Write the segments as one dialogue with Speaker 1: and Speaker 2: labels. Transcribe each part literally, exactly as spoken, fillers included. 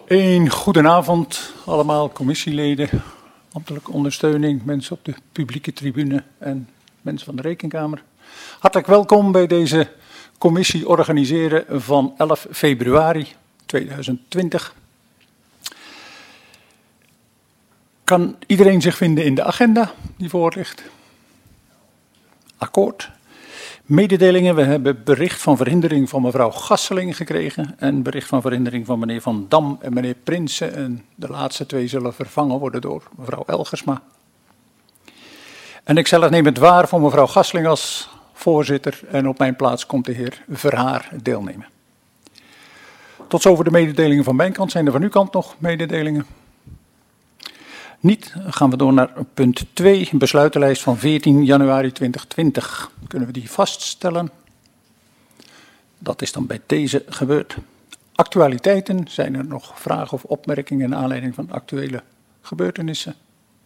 Speaker 1: Een goedenavond allemaal, commissieleden, ambtelijke ondersteuning, mensen op de publieke tribune en mensen van de Rekenkamer. Hartelijk welkom bij deze commissie organiseren van elf februari tweeduizend twintig. Kan iedereen zich vinden in de agenda die voor ligt? Akkoord. Mededelingen. We hebben bericht van verhindering van mevrouw Gasseling gekregen en bericht van verhindering van meneer Van Dam en meneer Prinsen. En de laatste twee zullen vervangen worden door mevrouw Elgersma. En ik zelf neem het waar voor mevrouw Gasseling als voorzitter en op mijn plaats komt de heer Verhaar deelnemen. Tot zover de mededelingen van mijn kant. Zijn er van uw kant nog mededelingen? Niet, dan gaan we door naar punt twee, besluitenlijst van veertien januari tweeduizend twintig. Kunnen we die vaststellen? Dat is dan bij deze gebeurd. Actualiteiten, zijn er nog vragen of opmerkingen naar aanleiding van actuele gebeurtenissen?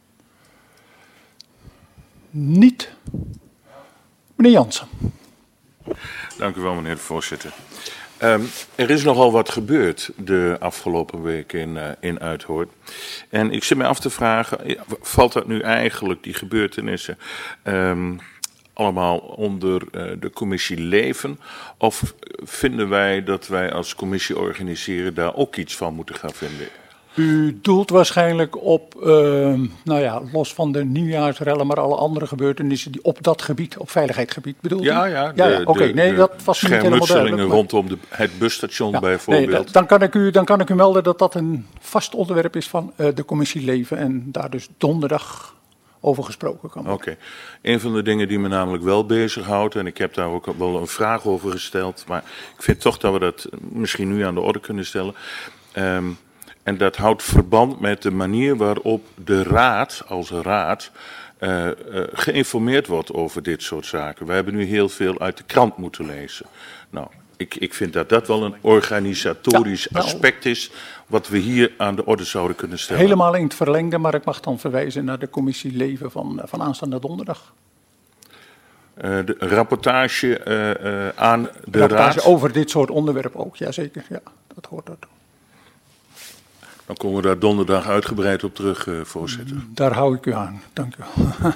Speaker 1: Niet. Meneer Jansen.
Speaker 2: Dank u wel, meneer de voorzitter. Um, er is nogal wat gebeurd de afgelopen week in, uh, in Uithoorn. En ik zit me af te vragen, valt dat nu eigenlijk, die gebeurtenissen, um, allemaal onder uh, de commissie Leven? Of vinden wij dat wij als commissie organiseren daar ook iets van moeten gaan vinden?
Speaker 1: U doelt waarschijnlijk op, uh, nou ja, los van de nieuwjaarsrellen, maar alle andere gebeurtenissen die op dat gebied, op veiligheidsgebied bedoelt u?
Speaker 2: Ja, ja.
Speaker 1: ja, ja Oké, okay, nee, dat was niet helemaal duidelijk. Maar...
Speaker 2: rondom de, het busstation ja, bijvoorbeeld.
Speaker 1: Nee, dat, dan, kan ik u, dan kan ik u melden dat dat een vast onderwerp is van uh, de commissie Leven en daar dus donderdag over gesproken kan worden.
Speaker 2: Oké. Okay. Een van de dingen die me namelijk wel bezighoudt, en ik heb daar ook wel een vraag over gesteld, maar ik vind toch dat we dat misschien nu aan de orde kunnen stellen. Um, En dat houdt verband met de manier waarop de raad, als raad, uh, uh, geïnformeerd wordt over dit soort zaken. We hebben nu heel veel uit de krant moeten lezen. Nou, ik, ik vind dat dat wel een organisatorisch ja, nou, aspect is, wat we hier aan de orde zouden kunnen stellen.
Speaker 1: Helemaal in het verlengde, maar ik mag dan verwijzen naar de commissie Leven van, van aanstaande donderdag.
Speaker 2: Uh, de rapportage uh, uh, aan de
Speaker 1: rapportage
Speaker 2: raad.
Speaker 1: Over dit soort onderwerpen ook, jazeker. Ja, dat hoort ertoe.
Speaker 2: Dan komen we daar donderdag uitgebreid op terug, uh, voorzitter.
Speaker 1: Daar hou ik u aan. Dank u wel.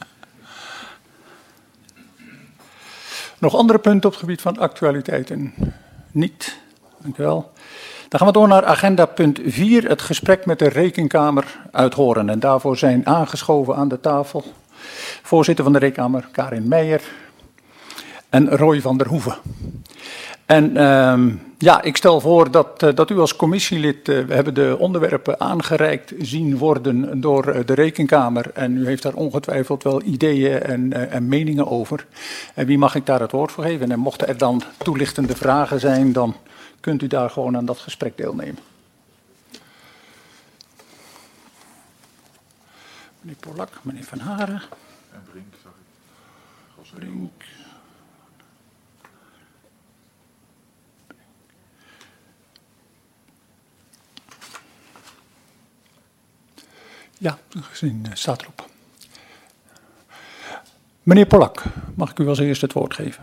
Speaker 1: Nog andere punten op het gebied van actualiteiten? Niet. Dank u wel. Dan gaan we door naar agenda punt vier, het gesprek met de Rekenkamer Uithoorn. En daarvoor zijn aangeschoven aan de tafel voorzitter van de Rekenkamer, Karin Meijer, en Roy van der Hoeven. En uh, ja, ik stel voor dat, uh, dat u als commissielid, uh, we hebben de onderwerpen aangereikt zien worden door uh, de Rekenkamer. En u heeft daar ongetwijfeld wel ideeën en, uh, en meningen over. En wie mag ik daar het woord voor geven? En mochten er dan toelichtende vragen zijn, dan kunt u daar gewoon aan dat gesprek deelnemen. Meneer Polak, meneer Van Haren.
Speaker 2: En Brink, zag ik.
Speaker 1: Brink. Ja, gezien staat erop. Meneer Polak, mag ik u als eerste het woord geven?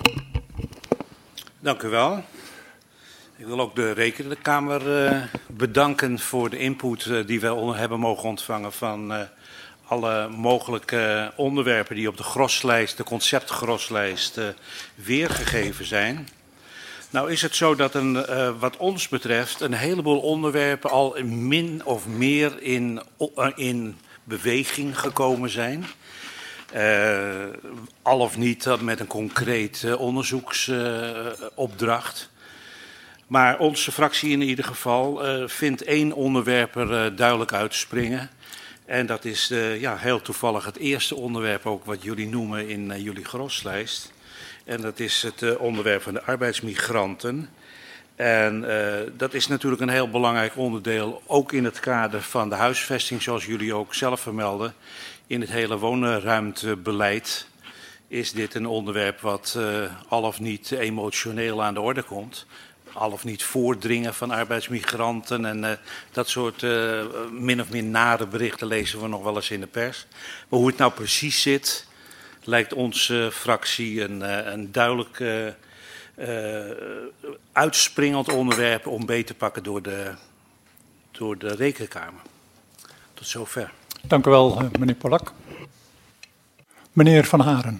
Speaker 3: Dank u wel. Ik wil ook de Rekenkamer uh, bedanken voor de input uh, die we hebben mogen ontvangen van uh, alle mogelijke onderwerpen die op de groslijst, de conceptgroslijst, uh, weergegeven zijn. Nou is het zo dat een, uh, wat ons betreft een heleboel onderwerpen al min of meer in, uh, in beweging gekomen zijn. Uh, al of niet met een concreet uh, onderzoeksopdracht. Uh, maar onze fractie in ieder geval uh, vindt één onderwerp er uh, duidelijk uit te springen. En dat is uh, ja, heel toevallig het eerste onderwerp ook wat jullie noemen in uh, jullie groslijst. En dat is het uh, onderwerp van de arbeidsmigranten. En uh, dat is natuurlijk een heel belangrijk onderdeel, ook in het kader van de huisvesting, zoals jullie ook zelf vermelden. In het hele woonruimtebeleid is dit een onderwerp wat uh, al of niet emotioneel aan de orde komt. Al of niet voordringen van arbeidsmigranten en uh, dat soort uh, min of meer nare berichten lezen we nog wel eens in de pers. Maar hoe het nou precies zit, lijkt onze uh, fractie een, uh, een duidelijk uh, uh, uitspringend onderwerp om beet te pakken door de door de Rekenkamer. Tot zover.
Speaker 1: Dank u wel, meneer Polak. Meneer Van Haren.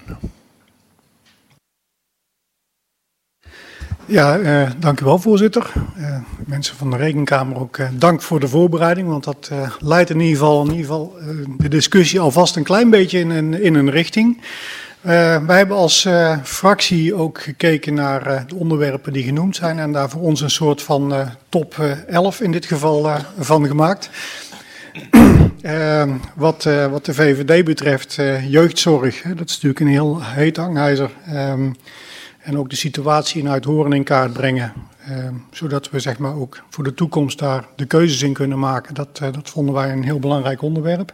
Speaker 4: Ja, uh, dank u wel, voorzitter. Uh, mensen van de Rekenkamer ook uh, dank voor de voorbereiding, want dat uh, leidt in ieder geval, in ieder geval uh, de discussie alvast een klein beetje in een, in een richting. Uh, wij hebben als uh, fractie ook gekeken naar uh, de onderwerpen die genoemd zijn en daar voor ons een soort van uh, top uh, elf in dit geval uh, van gemaakt. Uh, wat, uh, wat de V V D betreft, uh, jeugdzorg, hè, dat is natuurlijk een heel heet hangijzer. Um, En ook de situatie in Uithoorn in kaart brengen. Uh, zodat we zeg maar ook voor de toekomst daar de keuzes in kunnen maken. Dat, uh, dat vonden wij een heel belangrijk onderwerp.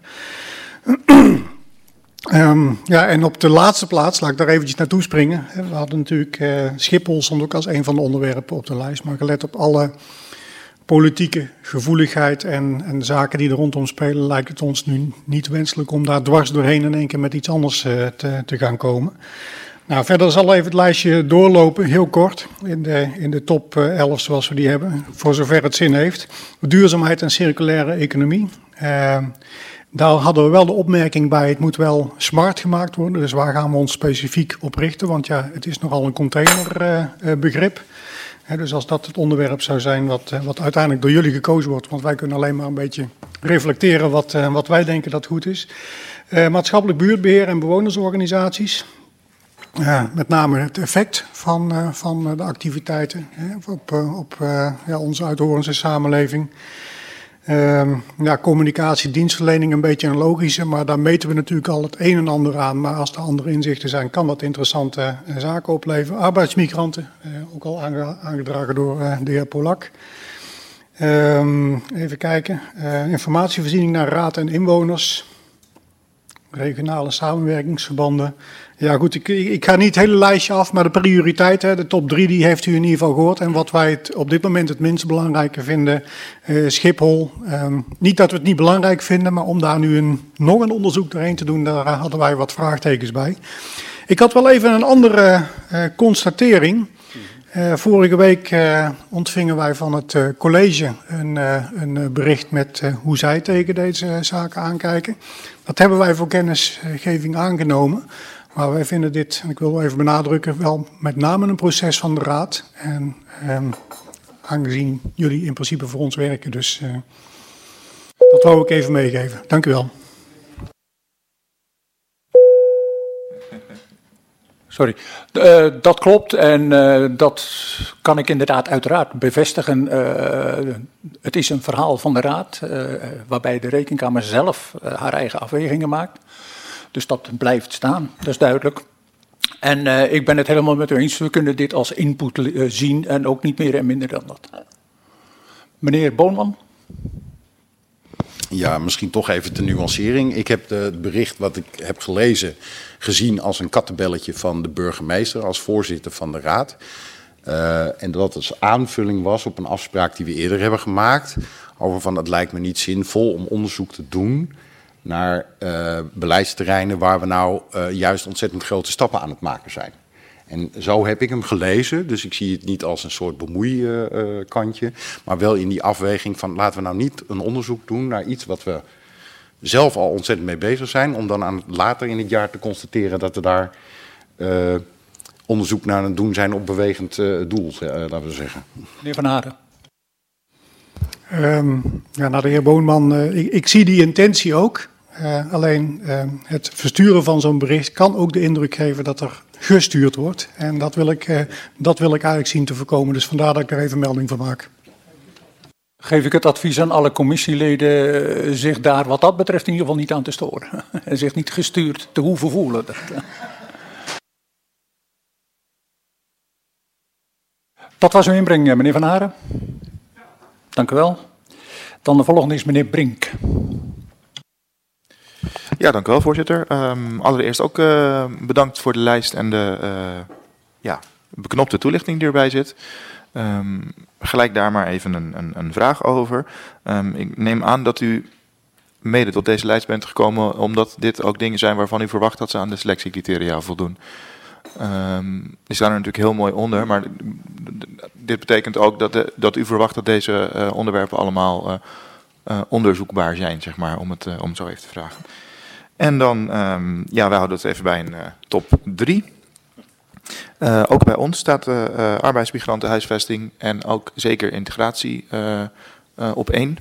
Speaker 4: um, ja, en op de laatste plaats, laat ik daar eventjes naartoe springen. We hadden natuurlijk, uh, Schiphol stond ook als een van de onderwerpen op de lijst. Maar gelet op alle politieke gevoeligheid en, en zaken die er rondom spelen, lijkt het ons nu niet wenselijk om daar dwars doorheen in één keer met iets anders uh, te, te gaan komen. Nou, verder zal even het lijstje doorlopen, heel kort, in de, in de top elf zoals we die hebben, voor zover het zin heeft. Duurzaamheid en circulaire economie. Uh, daar hadden we wel de opmerking bij, het moet wel smart gemaakt worden, dus waar gaan we ons specifiek op richten, want ja, het is nogal een containerbegrip. Uh, uh, dus als dat het onderwerp zou zijn wat, uh, wat uiteindelijk door jullie gekozen wordt, want wij kunnen alleen maar een beetje reflecteren wat, uh, wat wij denken dat goed is. Uh, maatschappelijk buurtbeheer en bewonersorganisaties. Uh, met name het effect van, uh, van de activiteiten hè, op, uh, op uh, ja, onze Uithoornse samenleving. Uh, ja, communicatie, dienstverlening een beetje een logische, maar daar meten we natuurlijk al het een en ander aan. Maar als er andere inzichten zijn, kan dat interessante uh, zaken opleveren. Arbeidsmigranten, uh, ook al aange aangedragen door uh, de heer Polak. Uh, even kijken, uh, informatievoorziening naar raad en inwoners. Regionale samenwerkingsverbanden. Ja goed, ik, ik ga niet het hele lijstje af, maar de prioriteit, hè, de top drie, die heeft u in ieder geval gehoord. En wat wij het op dit moment het minst belangrijke vinden, uh, Schiphol. Um, niet dat we het niet belangrijk vinden, maar om daar nu een, nog een onderzoek doorheen te doen, daar hadden wij wat vraagtekens bij. Ik had wel even een andere uh, constatering. Uh, vorige week uh, ontvingen wij van het uh, college een, uh, een bericht met uh, hoe zij tegen deze uh, zaken aankijken. Dat hebben wij voor kennisgeving aangenomen. Maar wij vinden dit, en ik wil even benadrukken, wel met name een proces van de raad. En um, aangezien jullie in principe voor ons werken, dus uh, dat wou ik even meegeven. Dank u wel.
Speaker 1: Sorry, uh, dat klopt en uh, dat kan ik inderdaad uiteraard bevestigen. Uh, het is een verhaal van de raad uh, waarbij de Rekenkamer zelf uh, haar eigen afwegingen maakt. Dus dat blijft staan, dat is duidelijk. En uh, ik ben het helemaal met u eens, we kunnen dit als input uh, zien en ook niet meer en minder dan dat. Meneer Boonman.
Speaker 5: Ja, misschien toch even de nuancering. Ik heb de, het bericht wat ik heb gelezen gezien als een kattenbelletje van de burgemeester als voorzitter van de raad. Uh, en dat het aanvulling was op een afspraak die we eerder hebben gemaakt. Over van het lijkt me niet zinvol om onderzoek te doen naar uh, beleidsterreinen waar we nou uh, juist ontzettend grote stappen aan het maken zijn. En zo heb ik hem gelezen, dus ik zie het niet als een soort bemoeikantje, uh, maar wel in die afweging van laten we nou niet een onderzoek doen naar iets wat we zelf al ontzettend mee bezig zijn, om dan aan later in het jaar te constateren dat we daar uh, onderzoek naar aan het doen zijn op bewegend uh, doel, uh, laten we zeggen.
Speaker 1: Meneer Van Haren.
Speaker 4: Um, ja, naar de heer Boonman, uh, ik, ik zie die intentie ook. Uh, alleen uh, het versturen van zo'n bericht kan ook de indruk geven dat er gestuurd wordt. En dat wil ik, uh, dat wil ik eigenlijk zien te voorkomen. Dus vandaar dat ik er even melding van maak.
Speaker 1: Geef ik het advies aan alle commissieleden zich daar wat dat betreft in ieder geval niet aan te storen. En zich niet gestuurd te hoeven voelen. Dat was uw inbreng, meneer Van Haren. Dank u wel. Dan de volgende is meneer Brink.
Speaker 6: Ja, dank u wel, voorzitter. Um, allereerst ook uh, bedankt voor de lijst en de uh, ja, beknopte toelichting die erbij zit. Um, gelijk daar maar even een, een, een vraag over. Um, ik neem aan dat u mede tot deze lijst bent gekomen omdat dit ook dingen zijn waarvan u verwacht dat ze aan de selectiecriteria voldoen. Um, die staan er natuurlijk heel mooi onder, maar dit betekent ook dat, de, dat u verwacht dat deze uh, onderwerpen allemaal uh, uh, onderzoekbaar zijn, zeg maar, om het, uh, om het zo even te vragen. En dan, um, ja, wij houden het even bij een uh, top drie. Uh, ook bij ons staat uh, uh, arbeidsmigrantenhuisvesting en ook zeker integratie uh, uh, op één.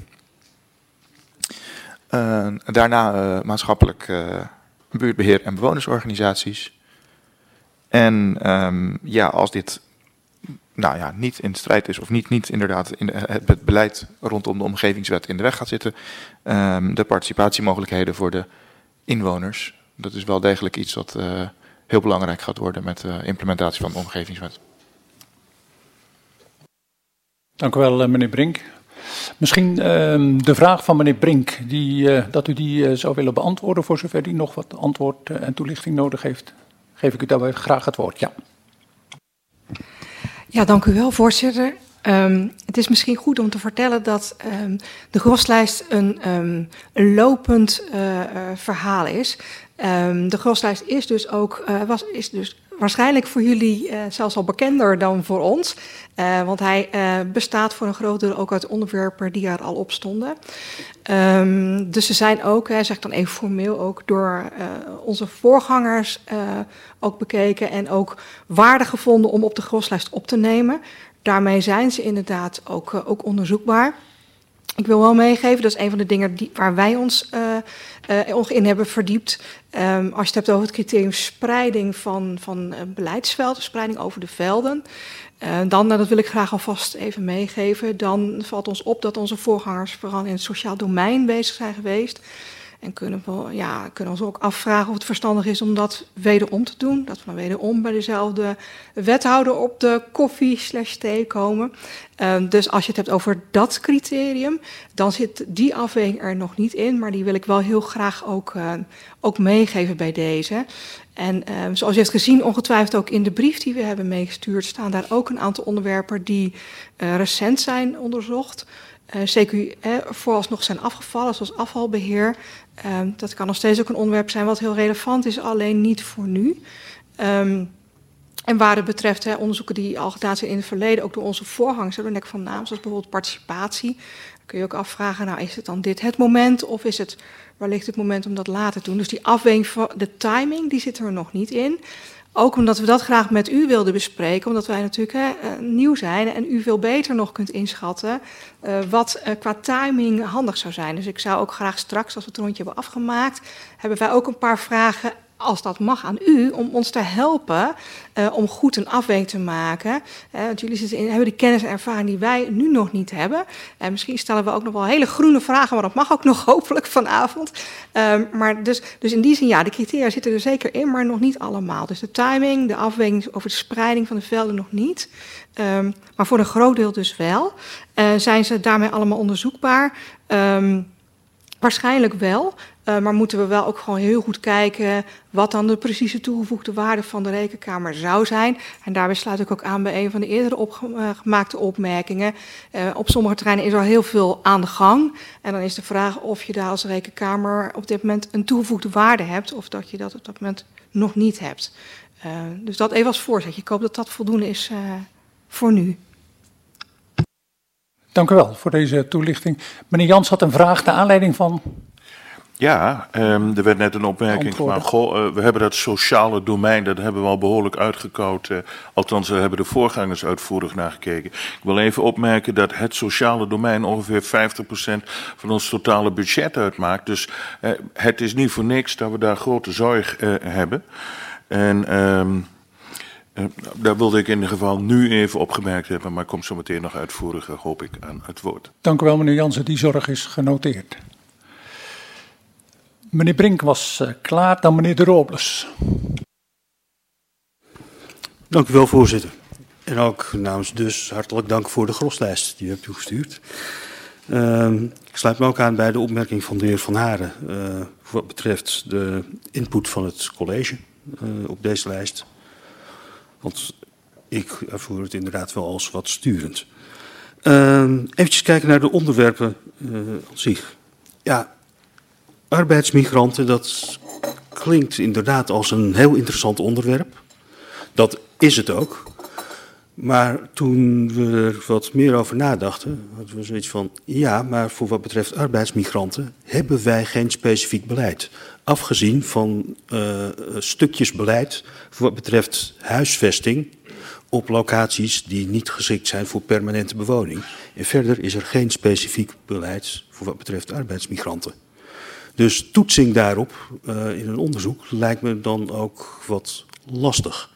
Speaker 6: Uh, daarna uh, maatschappelijk uh, buurtbeheer en bewonersorganisaties. En um, ja, als dit nou ja, niet in strijd is of niet, niet inderdaad in de, het beleid rondom de omgevingswet in de weg gaat zitten, um, de participatiemogelijkheden voor de inwoners. Dat is wel degelijk iets wat uh, heel belangrijk gaat worden met de implementatie van de omgevingswet.
Speaker 1: Dank u wel, meneer Brink. Misschien uh, de vraag van meneer Brink, die, uh, dat u die uh, zou willen beantwoorden, voor zover die nog wat antwoord uh, en toelichting nodig heeft. Geef ik u daarbij graag het woord. Ja,
Speaker 7: ja dank u wel, voorzitter. Um, het is misschien goed om te vertellen dat um, de groslijst een, um, een lopend uh, uh, verhaal is. Um, de groslijst is dus ook uh, was, is dus waarschijnlijk voor jullie uh, zelfs al bekender dan voor ons. Uh, want hij uh, bestaat voor een groot deel ook uit onderwerpen die er al op stonden. Um, dus ze zijn ook, hè, zeg ik dan even formeel, ook door uh, onze voorgangers uh, ook bekeken en ook waardig gevonden om op de groslijst op te nemen. Daarmee zijn ze inderdaad ook, uh, ook onderzoekbaar. Ik wil wel meegeven, dat is een van de dingen die, waar wij ons uh, uh, in hebben verdiept. Um, als je het hebt over het criterium spreiding van, van uh, beleidsvelden, spreiding over de velden. Uh, dan, nou, dat wil ik graag alvast even meegeven. Dan valt ons op dat onze voorgangers vooral in het sociaal domein bezig zijn geweest. En kunnen we ja, kunnen ons ook afvragen of het verstandig is om dat wederom te doen. Dat we dan wederom bij dezelfde wethouder op de koffie slash thee komen. Uh, dus als je het hebt over dat criterium, dan zit die afweging er nog niet in. Maar die wil ik wel heel graag ook, uh, ook meegeven bij deze. En uh, zoals je hebt gezien, ongetwijfeld ook in de brief die we hebben meegestuurd, staan daar ook een aantal onderwerpen die uh, recent zijn onderzocht. Uh, C Q eh, vooralsnog zijn afgevallen, zoals afvalbeheer. Uh, dat kan nog steeds ook een onderwerp zijn wat heel relevant is, alleen niet voor nu. Um, en waar het betreft hè, onderzoeken die al gedaan zijn in het verleden, ook door onze voorgangers, door nek van naam, zoals bijvoorbeeld participatie. Dan kun je ook afvragen, nou is het dan dit het moment of is het, waar ligt het moment om dat later te doen? Dus die afweging van de timing, die zit er nog niet in. Ook omdat we dat graag met u wilden bespreken, omdat wij natuurlijk hè, nieuw zijn en u veel beter nog kunt inschatten uh, wat uh, qua timing handig zou zijn. Dus ik zou ook graag straks, als we het rondje hebben afgemaakt, hebben wij ook een paar vragen, als dat mag, aan u, om ons te helpen uh, om goed een afweging te maken. Uh, want jullie zitten in, hebben die kennis en ervaring die wij nu nog niet hebben. En uh, misschien stellen we ook nog wel hele groene vragen, maar dat mag ook nog hopelijk vanavond. Um, maar dus, dus in die zin, ja, de criteria zitten er zeker in, maar nog niet allemaal. Dus de timing, de afweging over de spreiding van de velden nog niet. Um, maar voor een groot deel dus wel. Uh, zijn ze daarmee allemaal onderzoekbaar? Um, Waarschijnlijk wel, uh, maar moeten we wel ook gewoon heel goed kijken wat dan de precieze toegevoegde waarde van de Rekenkamer zou zijn. En daarbij sluit ik ook aan bij een van de eerder opgemaakte opmerkingen. Uh, op sommige terreinen is er al heel veel aan de gang. En dan is de vraag of je daar als Rekenkamer op dit moment een toegevoegde waarde hebt of dat je dat op dat moment nog niet hebt. Uh, dus dat even als voorzetje. Ik hoop dat dat voldoende is uh, voor nu.
Speaker 1: Dank u wel voor deze toelichting. Meneer Jans had een vraag naar aanleiding van...
Speaker 2: Ja, um, er werd net een opmerking gemaakt. Goh, uh, we hebben dat sociale domein, dat hebben we al behoorlijk uitgekoud. Uh, althans, daar hebben de voorgangers uitvoerig naar gekeken. Ik wil even opmerken dat het sociale domein ongeveer vijftig procent van ons totale budget uitmaakt. Dus uh, het is niet voor niks dat we daar grote zorg uh, hebben. En... Um, Uh, daar wilde ik in ieder geval nu even opgemerkt hebben, maar ik kom zo meteen nog uitvoeriger, hoop ik, aan het woord.
Speaker 1: Dank u wel, meneer Jansen. Die zorg is genoteerd. Meneer Brink was uh, klaar, dan meneer De Robles.
Speaker 8: Dank u wel, voorzitter. En ook namens dus hartelijk dank voor de groslijst die u hebt toegestuurd. Uh, ik sluit me ook aan bij de opmerking van de heer Van Haren uh, wat betreft de input van het college uh, op deze lijst. Want ik ervoer het inderdaad wel als wat sturend. Uh, Even kijken naar de onderwerpen uh, aan zich. Ja, arbeidsmigranten, dat klinkt inderdaad als een heel interessant onderwerp. Dat is het ook. Maar toen we er wat meer over nadachten, hadden we zoiets van, ja, maar voor wat betreft arbeidsmigranten hebben wij geen specifiek beleid. Afgezien van uh, stukjes beleid voor wat betreft huisvesting op locaties die niet geschikt zijn voor permanente bewoning. En verder is er geen specifiek beleid voor wat betreft arbeidsmigranten. Dus toetsing daarop uh, in een onderzoek lijkt me dan ook wat lastig.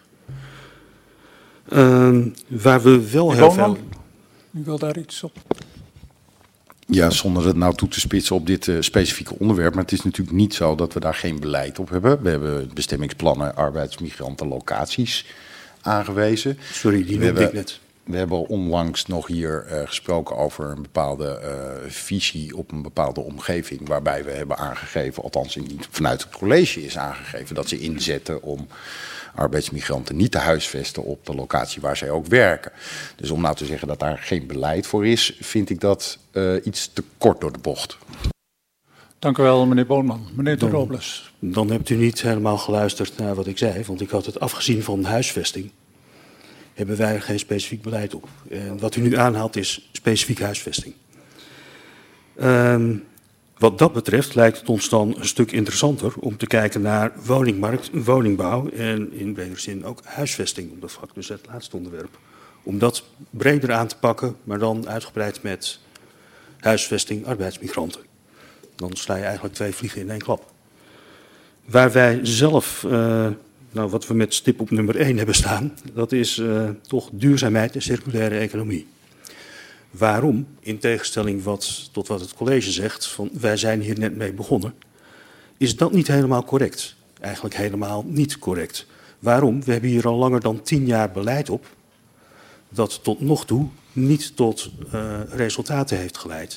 Speaker 8: Uh, waar we wel heel veel...
Speaker 1: U wil daar iets op?
Speaker 5: Ja, zonder het nou toe te spitsen op dit uh, specifieke onderwerp. Maar het is natuurlijk niet zo dat we daar geen beleid op hebben. We hebben bestemmingsplannen, arbeidsmigranten, locaties aangewezen.
Speaker 8: Sorry, die noemde ik net.
Speaker 5: We hebben onlangs nog hier uh, gesproken over een bepaalde uh, visie op een bepaalde omgeving. Waarbij we hebben aangegeven, althans in, vanuit het college is aangegeven, dat ze inzetten om arbeidsmigranten niet te huisvesten op de locatie waar zij ook werken. Dus om nou te zeggen dat daar geen beleid voor is, vind ik dat uh, iets te kort door de bocht.
Speaker 1: Dank u wel, meneer Boonman. Meneer de Robles.
Speaker 8: Dan hebt u niet helemaal geluisterd naar wat ik zei, want ik had het afgezien van huisvesting. Hebben wij er geen specifiek beleid op. En wat u nu aanhaalt is specifiek huisvesting. Um, wat dat betreft lijkt het ons dan een stuk interessanter om te kijken naar woningmarkt, woningbouw en in bredere zin ook huisvesting op dat vlak, dus het laatste onderwerp. Om dat breder aan te pakken, maar dan uitgebreid met huisvesting, arbeidsmigranten. Dan sla je eigenlijk twee vliegen in één klap. Waar wij zelf... Uh, Nou, wat we met stip op nummer één hebben staan, dat is uh, toch duurzaamheid en circulaire economie. Waarom? In tegenstelling wat, tot wat het college zegt, van wij zijn hier net mee begonnen, is dat niet helemaal correct. Eigenlijk helemaal niet correct. Waarom? We hebben hier al langer dan tien jaar beleid op, dat tot nog toe niet tot uh, resultaten heeft geleid.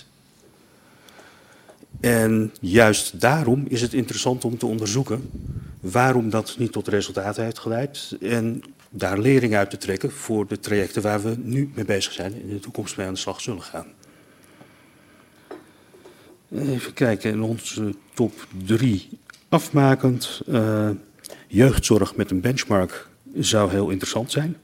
Speaker 8: En juist daarom is het interessant om te onderzoeken waarom dat niet tot resultaten heeft geleid en daar lering uit te trekken voor de trajecten waar we nu mee bezig zijn en in de toekomst mee aan de slag zullen gaan. Even kijken, in onze top drie afmakend. Uh, jeugdzorg met een benchmark zou heel interessant zijn.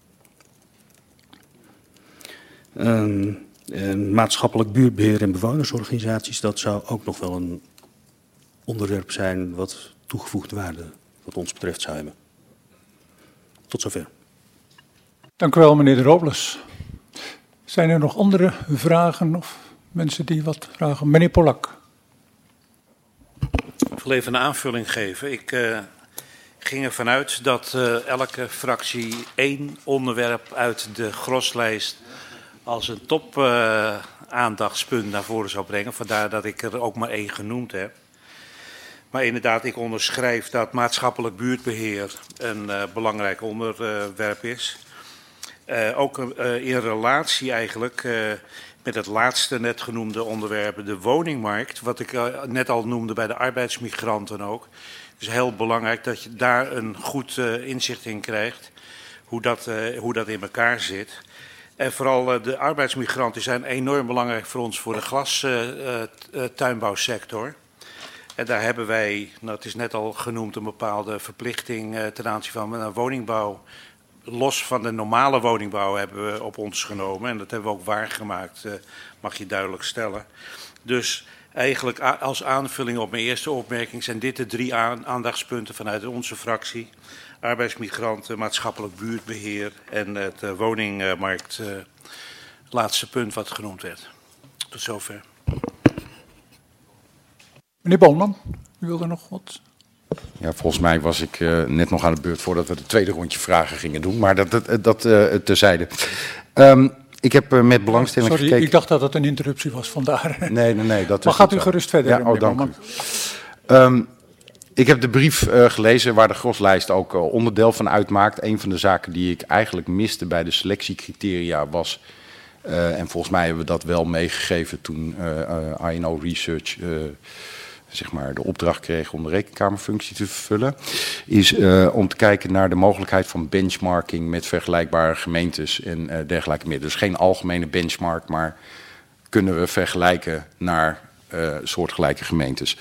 Speaker 8: Um, En maatschappelijk buurtbeheer en bewonersorganisaties, dat zou ook nog wel een onderwerp zijn wat toegevoegde waarde wat ons betreft zou hebben. Tot zover.
Speaker 1: Dank u wel, meneer de Robles. Zijn er nog andere vragen of mensen die wat vragen? Meneer Polak.
Speaker 3: Ik wil even een aanvulling geven. Ik uh, ging ervan uit dat uh, elke fractie één onderwerp uit de groslijst als een top uh, aandachtspunt naar voren zou brengen. Vandaar dat ik er ook maar één genoemd heb. Maar inderdaad, ik onderschrijf dat maatschappelijk buurtbeheer een uh, belangrijk onderwerp is. Uh, ook uh, in relatie eigenlijk uh, met het laatste net genoemde onderwerp, de woningmarkt. Wat ik uh, net al noemde bij de arbeidsmigranten ook. Het is heel belangrijk dat je daar een goed uh, inzicht in krijgt. Hoe dat, uh, hoe dat in elkaar zit. En vooral uh, de arbeidsmigranten zijn enorm belangrijk voor ons voor de glastuinbouwsector. Uh, uh, en daar hebben wij, nou, het is net al genoemd, een bepaalde verplichting uh, ten aanzien van uh, woningbouw. Los van de normale woningbouw hebben we op ons genomen. En dat hebben we ook waargemaakt, uh, mag je duidelijk stellen. Dus eigenlijk als aanvulling op mijn eerste opmerking zijn dit de drie aandachtspunten vanuit onze fractie. Arbeidsmigranten, maatschappelijk buurtbeheer en het uh, woningmarkt. Uh, laatste punt wat genoemd werd. Tot zover.
Speaker 1: Meneer Boonman, u wilde nog wat?
Speaker 5: Ja, volgens mij was ik uh, net nog aan de beurt voordat we het tweede rondje vragen gingen doen. Maar dat, dat, dat uh, terzijde. Um, ik heb uh, met belangstelling
Speaker 1: Sorry,
Speaker 5: gekeken...
Speaker 1: ik dacht dat het een interruptie was, vandaar.
Speaker 5: Nee, nee, nee. Dat
Speaker 1: maar
Speaker 5: is
Speaker 1: gaat u
Speaker 5: zo.
Speaker 1: gerust verder,
Speaker 5: ja,
Speaker 1: meneer
Speaker 5: oh, dank
Speaker 1: Boonman.
Speaker 5: u. Um, ik heb de brief uh, gelezen waar de groslijst ook uh, onderdeel van uitmaakt. Een van de zaken die ik eigenlijk miste bij de selectiecriteria was... Uh, en volgens mij hebben we dat wel meegegeven toen uh, uh, I N O Research... Uh, zeg maar de opdracht kreeg om de rekenkamerfunctie te vervullen, is uh, om te kijken naar de mogelijkheid van benchmarking met vergelijkbare gemeentes en uh, dergelijke meer. Dus geen algemene benchmark, maar kunnen we vergelijken naar uh, soortgelijke gemeentes.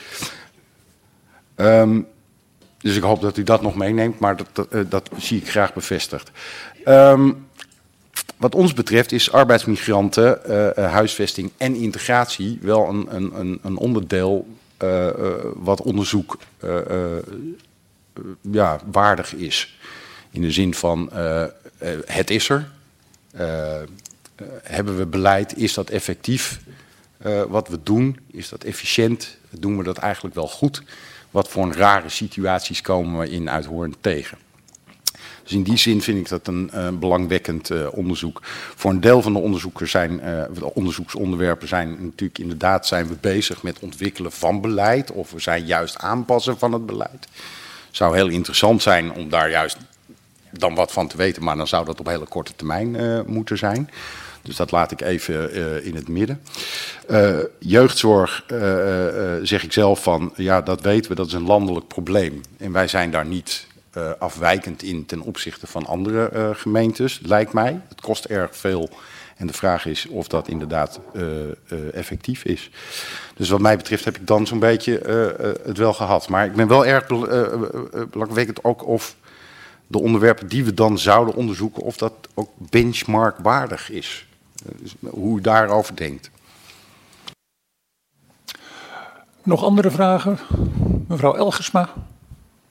Speaker 5: Um, dus ik hoop dat u dat nog meeneemt, maar dat, dat, uh, dat zie ik graag bevestigd. Um, wat ons betreft is arbeidsmigranten, uh, huisvesting en integratie wel een, een, een, een onderdeel uh, uh, wat onderzoek uh, uh, ja, waardig is. In de zin van, uh, uh, het is er. Uh, uh, hebben we beleid? Is dat effectief? Uh, wat we doen, is dat efficiënt? Doen we dat eigenlijk wel goed? Wat voor een rare situaties komen we in Uithoorn tegen? Dus in die zin vind ik dat een uh, belangwekkend uh, onderzoek. Voor een deel van de onderzoekers zijn, uh, de onderzoeksonderwerpen zijn natuurlijk inderdaad zijn we bezig met ontwikkelen van beleid. Of we zijn juist aanpassen van het beleid. Het zou heel interessant zijn om daar juist dan wat van te weten, maar dan zou dat op hele korte termijn uh, moeten zijn. Dus dat laat ik even uh, in het midden. Uh, jeugdzorg uh, uh, zeg ik zelf van, ja dat weten we, dat is een landelijk probleem. En wij zijn daar niet uh, afwijkend in ten opzichte van andere uh, gemeentes, lijkt mij. Het kost erg veel en de vraag is of dat inderdaad uh, uh, effectief is. Dus wat mij betreft heb ik dan zo'n beetje uh, uh, het wel gehad. Maar ik ben wel erg uh, uh, belangwekkend ook of de onderwerpen die we dan zouden onderzoeken, of dat ook benchmarkwaardig is. Dus hoe u daarover denkt.
Speaker 1: Nog andere vragen? Mevrouw Elgersma.